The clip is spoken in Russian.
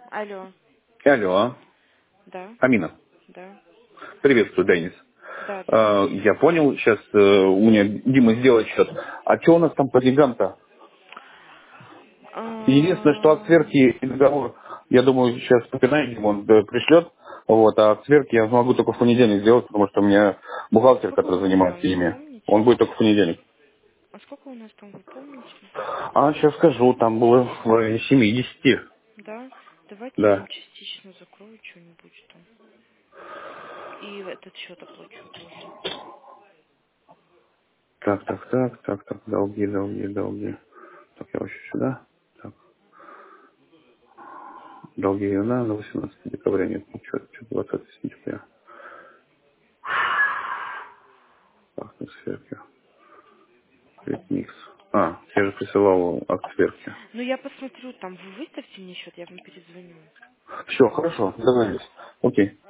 Алло. Алло, Да, Амина. да, Приветствую, Денис. да, да. Я понял, сейчас у меня Дима сделает счет. А что у нас там по деньгам-то? Единственное, что от А, сверки договор, я думаю, сейчас попинай, он пришлет, вот, а от сверки я смогу только в понедельник сделать, потому что у меня А бухгалтер, сколько который у вас занимается там, вы ими, помните? он будет только в понедельник. А сколько у нас там, вы помните? А сейчас скажу, там было в районе 70. Да? Давайте я вам Да. частично закрою что-нибудь там. И этот счет оплачу тоже. Так, долги. Так, я вообще сюда. Так, долги на 18 декабря, нет, что 20 сентября. Так, на сверке. Микс. Я же присылал акт сверки. Ну, я посмотрю там, вы выставьте мне счет, я вам перезвоню. Все, хорошо, договорились. Окей.